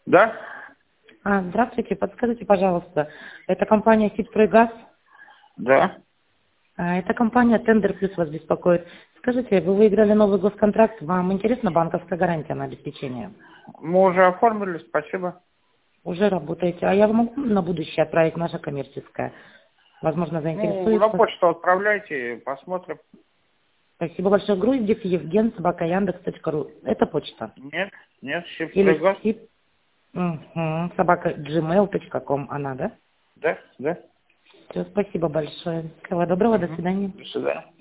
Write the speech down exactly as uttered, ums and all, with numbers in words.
Да? А, здравствуйте, подскажите, пожалуйста, это компания «Сибстройгаз»? Да. А, это компания «Тендер Плюс» вас беспокоит. Скажите, вы выиграли новый госконтракт, вам интересна банковская гарантия на обеспечение? Мы уже оформили, спасибо. Уже работаете, а я вам могу на будущее отправить наша коммерческая? Возможно, Ну, на заинтересуется. почту отправляйте, посмотрим. Спасибо большое. Груздев Евген, собака Яндекс точка ру. Это почта. Нет, нет, Или Сибстройгаз. сип, угу, собака джимейл точка ком, она, да? Да, да. Все, спасибо большое. Всего доброго, до Угу. свидания. До свидания.